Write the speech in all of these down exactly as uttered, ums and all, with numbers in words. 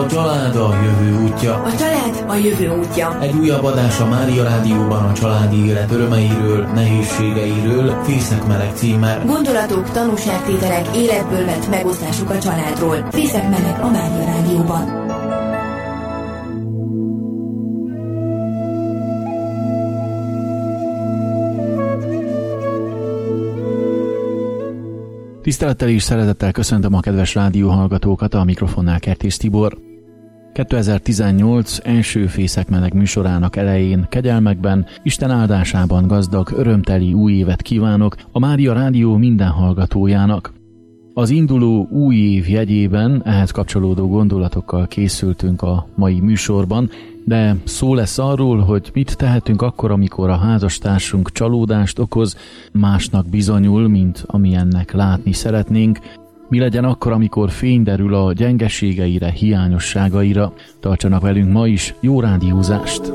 A család a jövő útja. A család a jövő útja. Egy újabb adás a Mária Rádióban a családi élet örömeiről, nehézségeiről, Fészek meleg címmel. Gondolatok, tanúságtételek, életből vett megosztásuk a családról. Fészek meleg a Mária Rádióban. Tisztelettel és szeretettel köszöntöm a kedves rádióhallgatókat, a mikrofonnál Kertész Tibor. kétezer-tizennyolc első Fészek meleg műsorának elején kegyelmekben, Isten áldásában gazdag, örömteli új évet kívánok a Mária Rádió minden hallgatójának. Az induló új év jegyében ehhez kapcsolódó gondolatokkal készültünk a mai műsorban, de szó lesz arról, hogy mit tehetünk akkor, amikor a házastársunk csalódást okoz, másnak bizonyul, mint amilyennek látni szeretnénk. Mi legyen akkor, amikor fény derül a gyengeségeire, hiányosságaira. Tartsanak velünk ma is, jó rádiózást!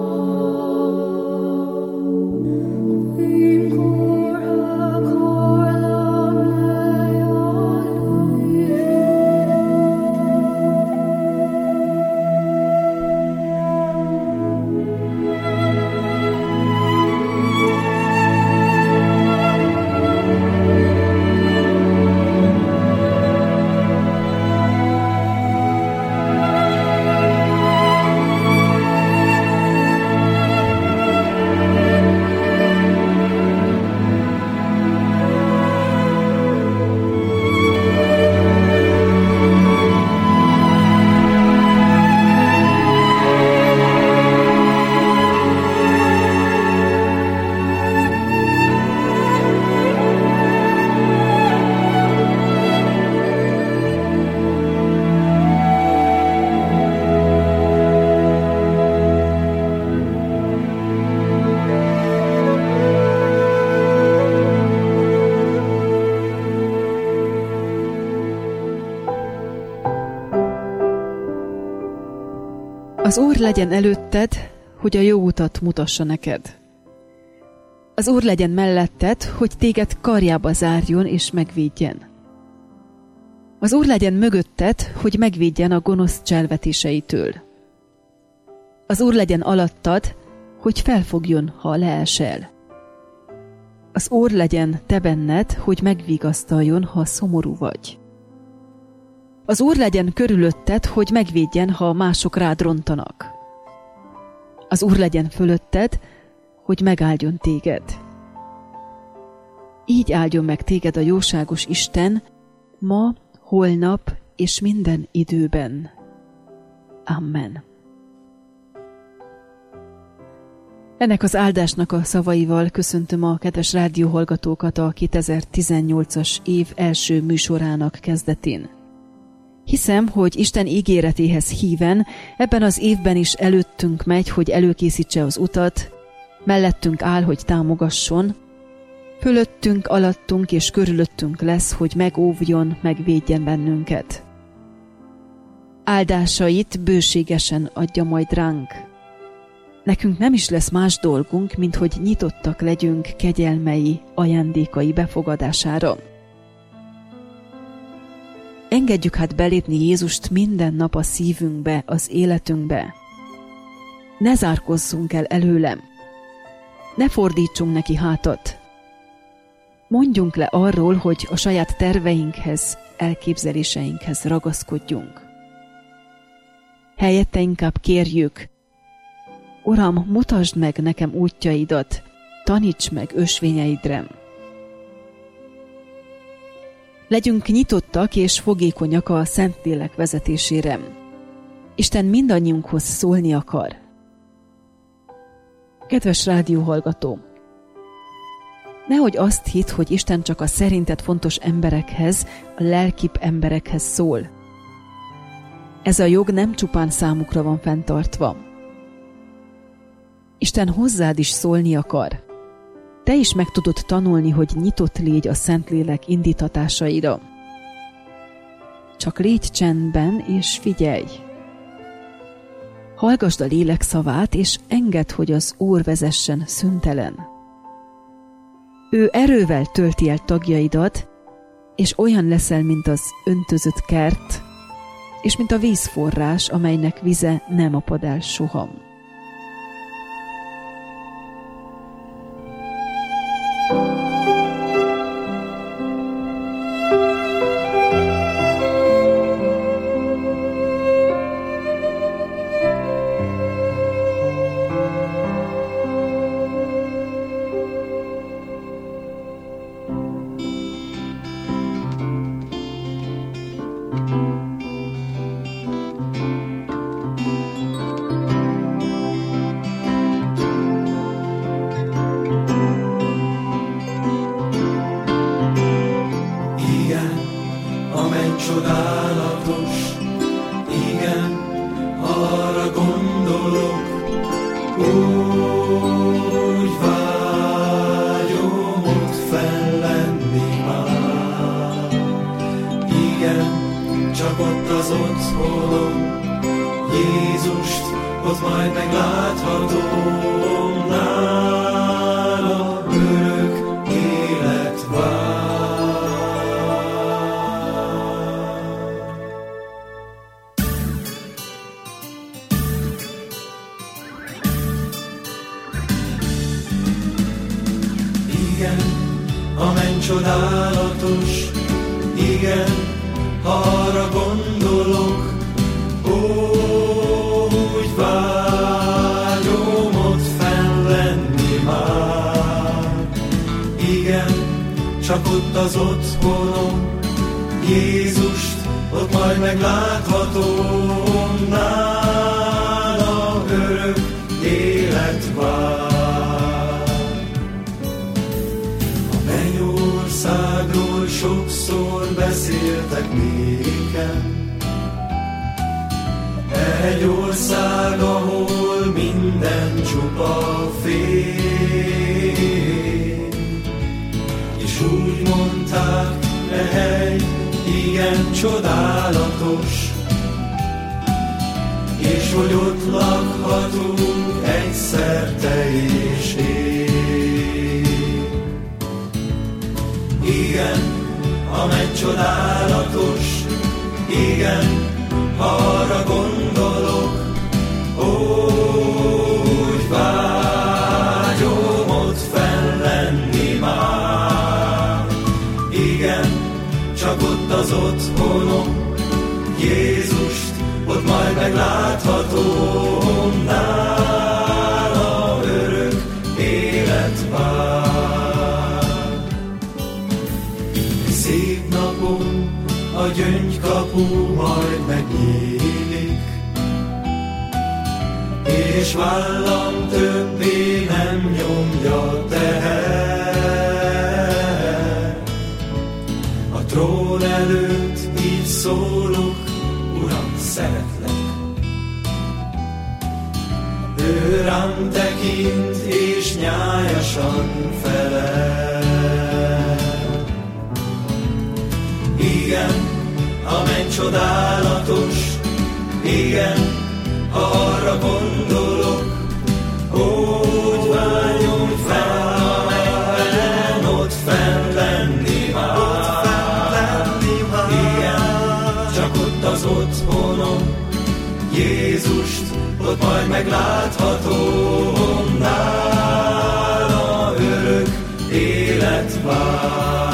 Az Úr legyen előtted, hogy a jó utat mutassa neked. Az Úr legyen melletted, hogy téged karjába zárjon és megvédjen. Az Úr legyen mögötted, hogy megvédjen a gonosz cselvetéseitől. Az Úr legyen alattad, hogy felfogjon, ha leesel. Az Úr legyen te benned, hogy megvigasztaljon, ha szomorú vagy. Az Úr legyen körülötted, hogy megvédjen, ha mások rád rontanak. Az Úr legyen fölötted, hogy megáldjon téged. Így áldjon meg téged a jóságos Isten, ma, holnap és minden időben. Amen. Ennek az áldásnak a szavaival köszöntöm a kedves rádióhallgatókat a kétezer-tizennyolcas év első műsorának kezdetén. Hiszem, hogy Isten ígéretéhez híven ebben az évben is előttünk megy, hogy előkészítse az utat, mellettünk áll, hogy támogasson, fölöttünk, alattunk és körülöttünk lesz, hogy megóvjon, megvédjen bennünket. Áldásait bőségesen adja majd ránk. Nekünk nem is lesz más dolgunk, mint hogy nyitottak legyünk kegyelmei, ajándékai befogadására. Engedjük hát belépni Jézust minden nap a szívünkbe, az életünkbe. Ne zárkozzunk el előlem. Ne fordítsunk neki hátat. Mondjunk le arról, hogy a saját terveinkhez, elképzeléseinkhez ragaszkodjunk. Helyette inkább kérjük: Uram, mutasd meg nekem útjaidat, taníts meg ösvényeidre. Legyünk nyitottak és fogékonyak a Szentlélek vezetésére. Isten mindannyiunkhoz szólni akar. Kedves rádióhallgató! Nehogy azt hidd, hogy Isten csak a szerinted fontos emberekhez, a lelkibb emberekhez szól. Ez a jog nem csupán számukra van fenntartva. Isten hozzád is szólni akar. Te is meg tudod tanulni, hogy nyitott légy a Szentlélek indítatásaira. Csak légy csendben és figyelj. Hallgasd a lélek szavát, és engedd, hogy az Úr vezessen szüntelen. Ő erővel tölti el tagjaidat, és olyan leszel, mint az öntözött kert, és mint a vízforrás, amelynek vize nem apad el soha. Csodálatos, igen, ha arra gondolok, ó, úgy vágyom ott fenn lenni már. Igen, csak ott az otthonom, Jézust, ott majd megláthatom, nála örök élet vár. Országról sokszor beszéltek nékem, egy ország, ahol minden csupa fény, és úgy mondták, e hely igen csodálatos, és hogy ott lakhatunk egyszer te és én. Igen, amely csodálatos, igen, ha arra gondolok, ó, úgy vágyom ott fenn lenni már. Igen, csak ott az otthonom, Jézust, ott majd megláthatom, nála örök élet vár. Szép napon a gyöngykapu majd megnyílik, és vállam többé nem nyomja teher. A trón előtt így szólok, Uram, szeretlek. Ő rám tekint, és nyájasan felel. Igen, amely csodálatos, igen, ha arra gondolok, úgy vágyom fel, amelyben ott fenn lenni már. Igen, csak ott az otthonom, Jézust, ott majd megláthatom, nála örök élet vár.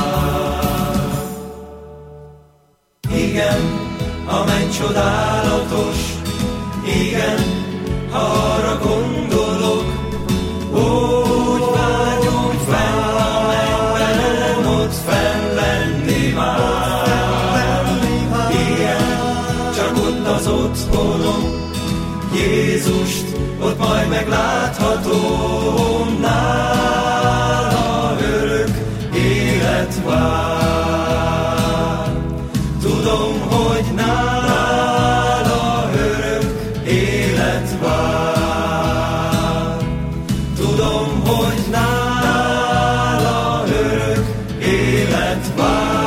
Igen, amely csodálatos, igen, ha arra gondolok, úgy vágyom fenn, amelyben ott fenn lenni már. Igen, csak ott az otthonom, Jézust, ott majd megláthatom, nála örök élet vár. Tudom, hogy nála örök élet vár. Tudom, hogy nála örök élet vár.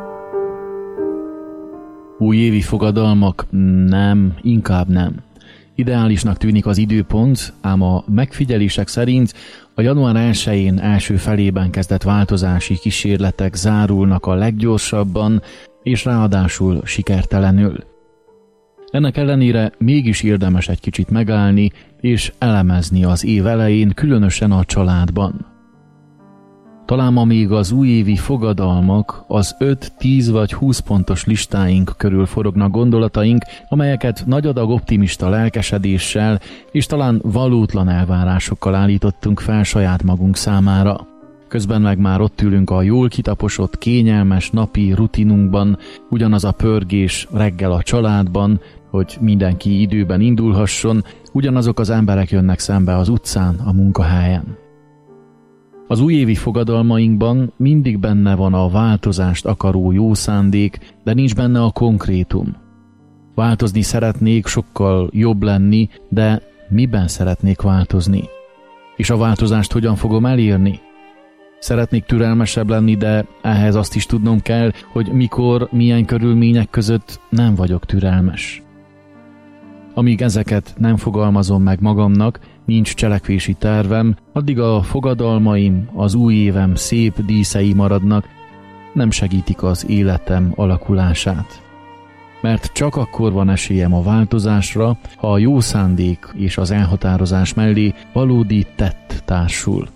Újévi fogadalmak? Nem, inkább nem. Ideálisnak tűnik az időpont, ám a megfigyelések szerint a január elsején első felében kezdett változási kísérletek zárulnak a leggyorsabban, és ráadásul sikertelenül. Ennek ellenére mégis érdemes egy kicsit megállni és elemezni az év elején, különösen a családban. Talán ma még az újévi fogadalmak, az öt, tíz vagy húsz pontos listáink körül forognak gondolataink, amelyeket nagy adag optimista lelkesedéssel és talán valótlan elvárásokkal állítottunk fel saját magunk számára. Közben meg már ott ülünk a jól kitaposott, kényelmes napi rutinunkban, ugyanaz a pörgés reggel a családban, hogy mindenki időben indulhasson, ugyanazok az emberek jönnek szembe az utcán, a munkahelyen. Az újévi fogadalmainkban mindig benne van a változást akaró jó szándék, de nincs benne a konkrétum. Változni szeretnék, sokkal jobb lenni, de miben szeretnék változni? És a változást hogyan fogom elérni? Szeretnék türelmesebb lenni, de ehhez azt is tudnom kell, hogy mikor, milyen körülmények között nem vagyok türelmes. Amíg ezeket nem fogalmazom meg magamnak, nincs cselekvési tervem, addig a fogadalmaim, az új évem szép díszei maradnak, nem segítik az életem alakulását. Mert csak akkor van esélyem a változásra, ha a jó szándék és az elhatározás mellé valódi tett társul.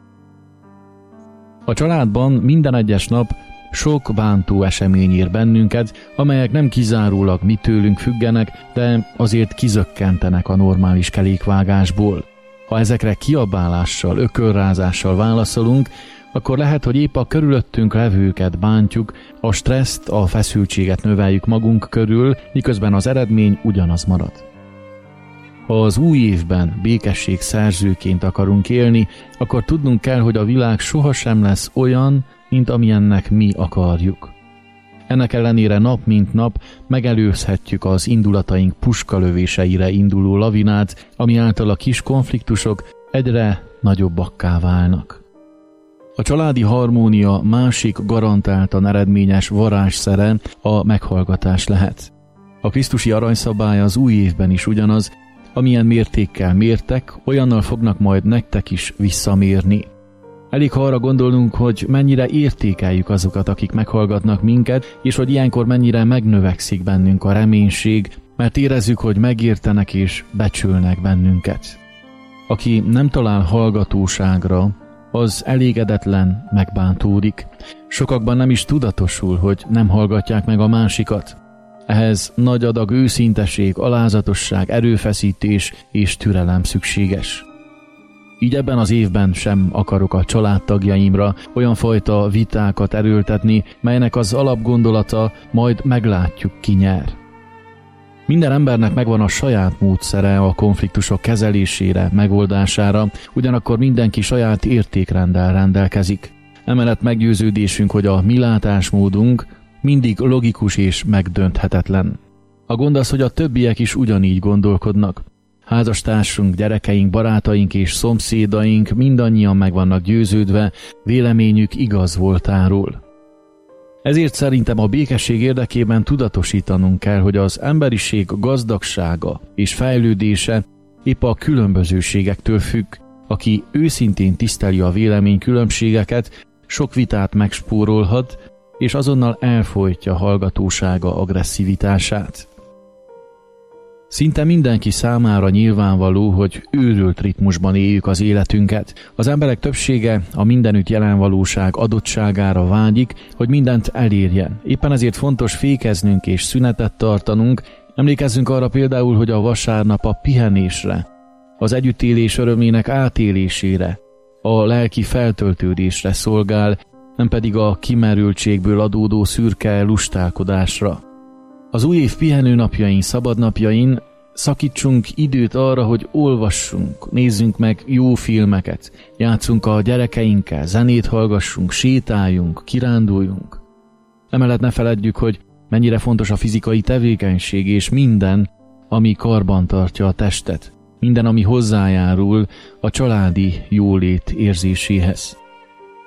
A családban minden egyes nap sok bántó esemény ér bennünket, amelyek nem kizárólag mi tőlünk függenek, de azért kizökkentenek a normális kerékvágásból. Ha ezekre kiabálással, ökölrázással válaszolunk, akkor lehet, hogy épp a körülöttünk levőket bántjuk, a stresszt, a feszültséget növeljük magunk körül, miközben az eredmény ugyanaz marad. Ha az új évben békesség szerzőként akarunk élni, akkor tudnunk kell, hogy a világ sohasem lesz olyan, mint amilyennek mi akarjuk. Ennek ellenére nap mint nap megelőzhetjük az indulataink puskalövéseire induló lavinát, ami által a kis konfliktusok egyre nagyobbakká válnak. A családi harmónia másik garantáltan eredményes varázsszere a meghallgatás lehet. A krisztusi aranyszabály az új évben is ugyanaz, amilyen mértékkel mértek, olyannal fognak majd nektek is visszamérni. Elég ha arra gondolnunk, hogy mennyire értékeljük azokat, akik meghallgatnak minket, és hogy ilyenkor mennyire megnövekszik bennünk a reménység, mert érezzük, hogy megértenek és becsülnek bennünket. Aki nem talál hallgatóságra, az elégedetlen, megbántódik. Sokakban nem is tudatosul, hogy nem hallgatják meg a másikat. Ehhez nagy adag őszinteség, alázatosság, erőfeszítés és türelem szükséges. Így ebben az évben sem akarok a családtagjaimra olyan fajta vitákat erőltetni, melynek az alapgondolata majd meglátjuk, ki nyer. Minden embernek megvan a saját módszere a konfliktusok kezelésére, megoldására, ugyanakkor mindenki saját értékrenddel rendelkezik. Emellett meggyőződésünk, hogy a mi látásmódunk mindig logikus és megdönthetetlen. A gond az, hogy a többiek is ugyanígy gondolkodnak. Házastársunk, gyerekeink, barátaink és szomszédaink mindannyian meg vannak győződve véleményük igaz voltáról. Ezért szerintem a békesség érdekében tudatosítanunk kell, hogy az emberiség gazdagsága és fejlődése épp a különbözőségektől függ. Aki őszintén tiszteli a véleménykülönbségeket, sok vitát megspórolhat, és azonnal elfojtja hallgatósága agresszivitását. Szinte mindenki számára nyilvánvaló, hogy őrült ritmusban éljük az életünket. Az emberek többsége a mindenütt jelen valóság adottságára vágyik, hogy mindent elérjen. Éppen ezért fontos fékeznünk és szünetet tartanunk. Emlékezzünk arra például, hogy a vasárnap a pihenésre, az együttélés örömének átélésére, a lelki feltöltődésre szolgál, nem pedig a kimerültségből adódó szürke lustálkodásra. Az új év pihenőnapjain, szabadnapjain szakítsunk időt arra, hogy olvassunk, nézzünk meg jó filmeket, játszunk a gyerekeinkkel, zenét hallgassunk, sétáljunk, kiránduljunk. Emellett ne feledjük, hogy mennyire fontos a fizikai tevékenység és minden, ami karban tartja a testet, minden, ami hozzájárul a családi jólét érzéséhez.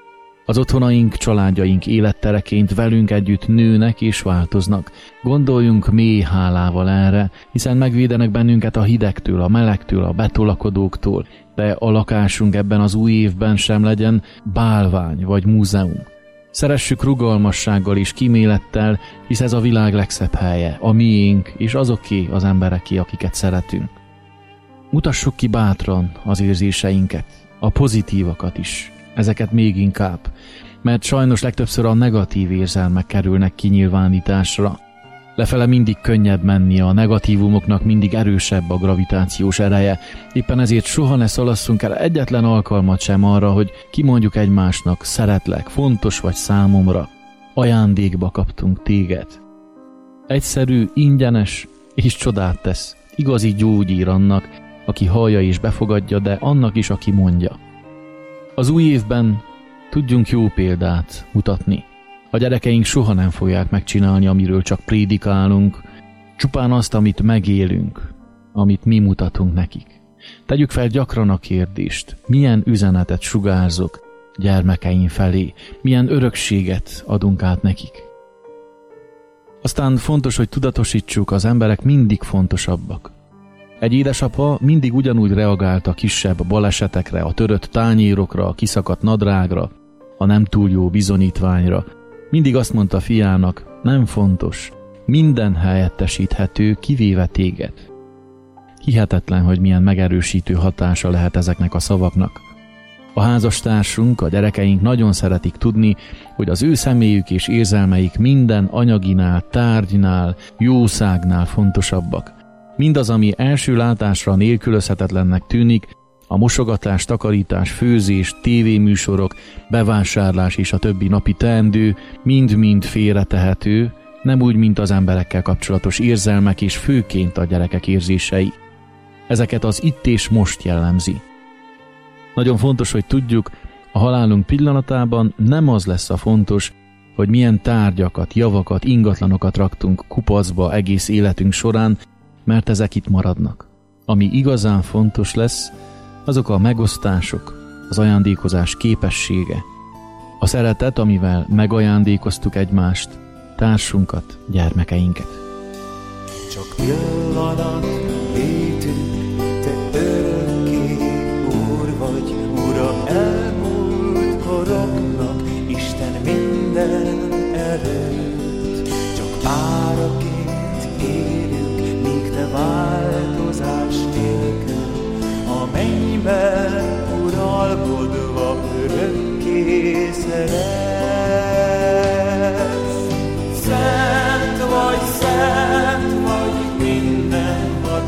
Az otthonaink, családjaink élettereként velünk együtt nőnek és változnak. Gondoljunk mély hálával erre, hiszen megvédenek bennünket a hidegtől, a melegtől, a betolakodóktól, de a lakásunk ebben az új évben sem legyen bálvány vagy múzeum. Szeressük rugalmassággal és kímélettel, hisz ez a világ legszebb helye, a miénk és azoké az embereké, akiket szeretünk. Mutassuk ki bátran az érzéseinket, a pozitívakat is, ezeket még inkább, mert sajnos legtöbbször a negatív érzelmek kerülnek kinyilvánításra. Lefele mindig könnyebb menni, a negatívumoknak mindig erősebb a gravitációs ereje, éppen ezért soha ne szalasszunk el egyetlen alkalmat sem arra, hogy kimondjuk egymásnak: szeretlek, fontos vagy számomra, ajándékba kaptunk téged. Egyszerű, ingyenes és csodát tesz, igazi gyógyír annak, aki hallja és befogadja, de annak is, aki mondja. Az új évben tudjunk jó példát mutatni. A gyerekeink soha nem fogják megcsinálni, amiről csak prédikálunk, csupán azt, amit megélünk, amit mi mutatunk nekik. Tegyük fel gyakran a kérdést: milyen üzenetet sugárzok gyermekeim felé, milyen örökséget adunk át nekik. Aztán fontos, hogy tudatosítsuk, az emberek mindig fontosabbak. Egy édesapa mindig ugyanúgy reagált a kisebb balesetekre, a törött tányérokra, a kiszakadt nadrágra, a nem túl jó bizonyítványra. Mindig azt mondta fiának: nem fontos, minden helyettesíthető, kivéve téged. Hihetetlen, hogy milyen megerősítő hatása lehet ezeknek a szavaknak. A házastársunk, a gyerekeink nagyon szeretik tudni, hogy az ő személyük és érzelmeik minden anyaginál, tárgynál, jószágnál fontosabbak. Mindaz, ami első látásra nélkülözhetetlennek tűnik, a mosogatás, takarítás, főzés, tévéműsorok, bevásárlás és a többi napi teendő mind-mind félretehető, nem úgy, mint az emberekkel kapcsolatos érzelmek és főként a gyerekek érzései. Ezeket az itt és most jellemzi. Nagyon fontos, hogy tudjuk, a halálunk pillanatában nem az lesz a fontos, hogy milyen tárgyakat, javakat, ingatlanokat raktunk kupacba egész életünk során, mert ezek itt maradnak. Ami igazán fontos lesz, azok a megosztások, az ajándékozás képessége, a szeretet, amivel megajándékoztuk egymást, társunkat, gyermekeinket. Csak pillanat létünk, te örökké Úr vagy, Uram, elmúlt koroknak, Isten minden erőt. Csak páraként élünk, míg te változás nélkül, a mennyben uralkodva örökké szeretsz. Szent vagy, szent vagy, minden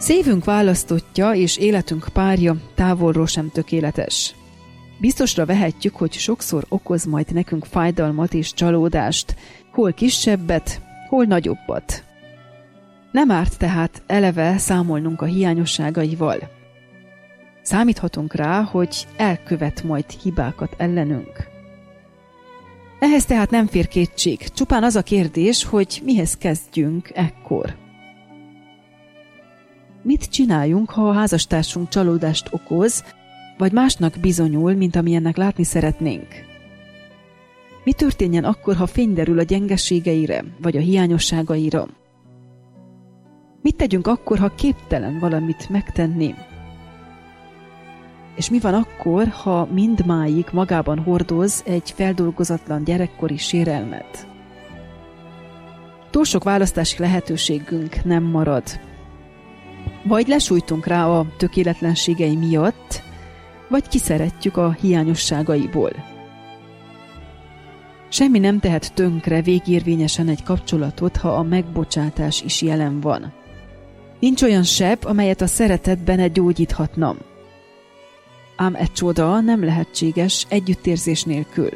Szívünk választottja és életünk párja távolról sem tökéletes. Biztosra vehetjük, hogy sokszor okoz majd nekünk fájdalmat és csalódást, hol kisebbet, hol nagyobbat. Nem árt tehát eleve számolnunk a hiányosságaival. Számíthatunk rá, hogy elkövet majd hibákat ellenünk. Ehhez tehát nem fér kétség, csupán az a kérdés, hogy mihez kezdjünk ekkor. Mit csináljunk, ha a házastársunk csalódást okoz, vagy másnak bizonyul, mint amilyennek látni szeretnénk? Mi történjen akkor, ha fény derül a gyengeségeire, vagy a hiányosságaira? Mit tegyünk akkor, ha képtelen valamit megtenni? És mi van akkor, ha mindmáig magában hordoz egy feldolgozatlan gyerekkori sérelmet? Túl sok választási lehetőségünk nem marad. Vagy lesújtunk rá a tökéletlenségei miatt, vagy kiszeretjük a hiányosságaiból. Semmi nem tehet tönkre végérvényesen egy kapcsolatot, ha a megbocsátás is jelen van. Nincs olyan seb, amelyet a szeretet ne gyógyíthatna. Ám egy csoda nem lehetséges együttérzés nélkül.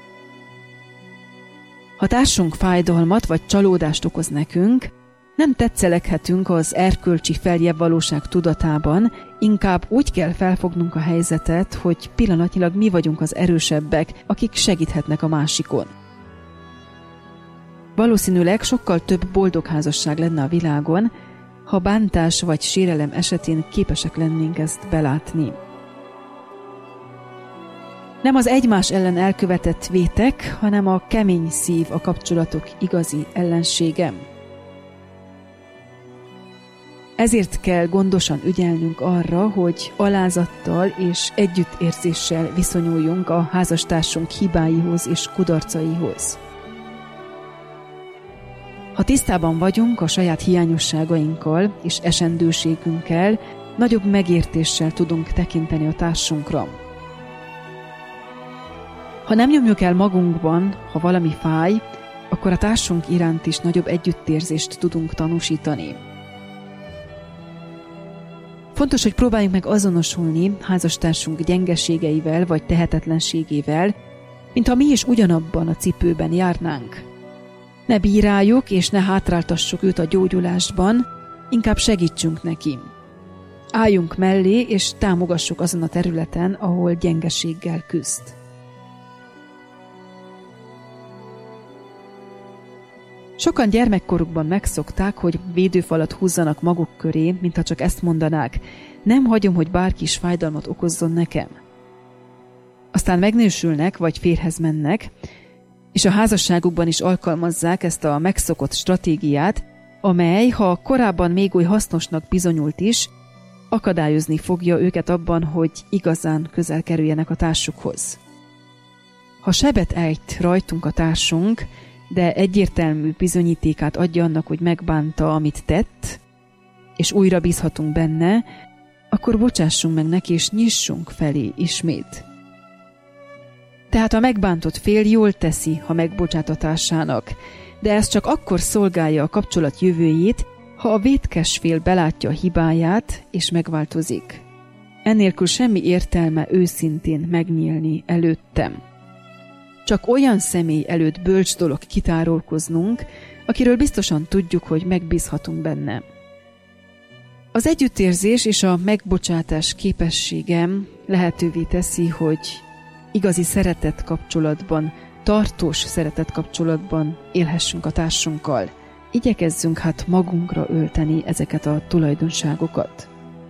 Ha társunk fájdalmat vagy csalódást okoz nekünk, nem tetszeleghetünk az erkölcsi feljebb valóság tudatában, inkább úgy kell felfognunk a helyzetet, hogy pillanatnyilag mi vagyunk az erősebbek, akik segíthetnek a másikon. Valószínűleg sokkal több boldog házasság lenne a világon, ha bántás vagy sérelem esetén képesek lennénk ezt belátni. Nem az egymás ellen elkövetett vétek, hanem a kemény szív a kapcsolatok igazi ellensége. Ezért kell gondosan ügyelnünk arra, hogy alázattal és együttérzéssel viszonyuljunk a házastársunk hibáihoz és kudarcaihoz. Ha tisztában vagyunk a saját hiányosságainkkal és esendőségünkkel, nagyobb megértéssel tudunk tekinteni a társunkra. Ha nem nyomjuk el magunkban, ha valami fáj, akkor a társunk iránt is nagyobb együttérzést tudunk tanúsítani. Fontos, hogy próbáljunk meg azonosulni házastársunk gyengeségeivel vagy tehetetlenségével, mintha mi is ugyanabban a cipőben járnánk. Ne bíráljuk és ne hátráltassuk őt a gyógyulásban, inkább segítsünk neki. Álljunk mellé és támogassuk azon a területen, ahol gyengeséggel küzd. Sokan gyermekkorukban megszokták, hogy védőfalat húzzanak maguk köré, mintha csak ezt mondanák, nem hagyom, hogy bárki is fájdalmat okozzon nekem. Aztán megnősülnek, vagy férjhez mennek, és a házasságukban is alkalmazzák ezt a megszokott stratégiát, amely, ha korábban még oly hasznosnak bizonyult is, akadályozni fogja őket abban, hogy igazán közel kerüljenek a társukhoz. Ha sebet ejt rajtunk a társunk, de egyértelmű bizonyítékát adja annak, hogy megbánta, amit tett, és újra bízhatunk benne, akkor bocsássunk meg neki, és nyissunk felé ismét. Tehát a megbántott fél jól teszi, ha megbocsát a társának, de ez csak akkor szolgálja a kapcsolat jövőjét, ha a vétkes fél belátja a hibáját, és megváltozik. Ennélkül semmi értelme őszintén megnyílni előttem. Csak olyan személy előtt bölcs dolog kitárulkoznunk, akiről biztosan tudjuk, hogy megbízhatunk benne. Az együttérzés és a megbocsátás képességem lehetővé teszi, hogy igazi szeretet kapcsolatban, tartós szeretet kapcsolatban élhessünk a társunkkal. Igyekezzünk hát magunkra ölteni ezeket a tulajdonságokat.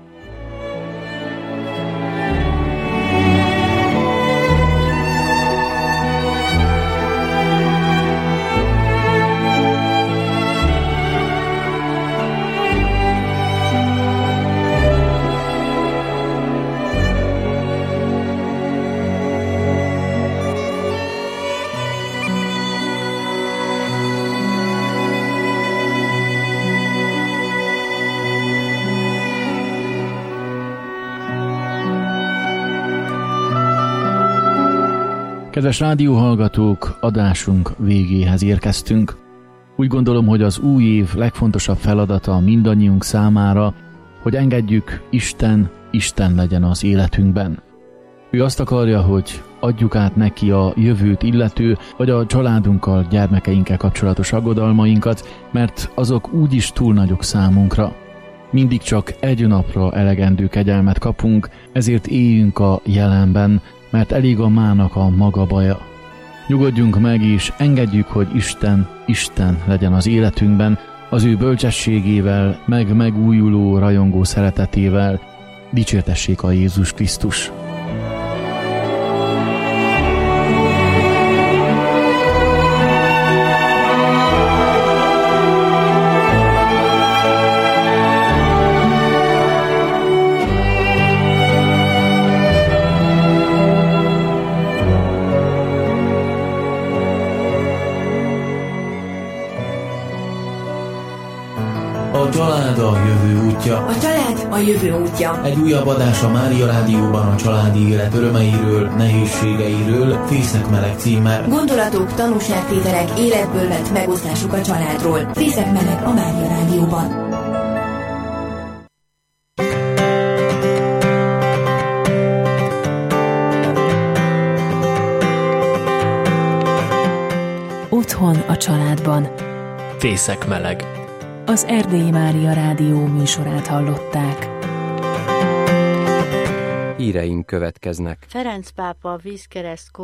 Kedves rádióhallgatók, adásunk végéhez érkeztünk. Úgy gondolom, hogy az új év legfontosabb feladata mindannyiunk számára hogy engedjük, Isten, Isten legyen az életünkben. Ő azt akarja, hogy adjuk át neki a jövőt illető, vagy a családunkkal, gyermekeinkkel kapcsolatos aggodalmainkat, mert azok úgyis túl nagyok számunkra. Mindig csak egy napra elegendő kegyelmet kapunk, ezért éljünk a jelenben, mert elég a mának a maga baja. Nyugodjunk meg és engedjük, hogy Isten, Isten legyen az életünkben, az ő bölcsességével, meg megújuló, rajongó szeretetével. Dicsértessék a Jézus Krisztus! A család a jövő útja. A család a jövő útja. Egy újabb adás a Mária Rádióban a családi élet örömeiről, nehézségeiről, Fészek meleg címmel. Gondolatok, tanúságtételek, életből vett megosztásuk a családról. Fészek meleg a Mária Rádióban. Otthon a családban. Fészek meleg. Az Erdélyi Mária Rádió műsorát hallották. Híreink következnek. Ferenc pápa vízkereszt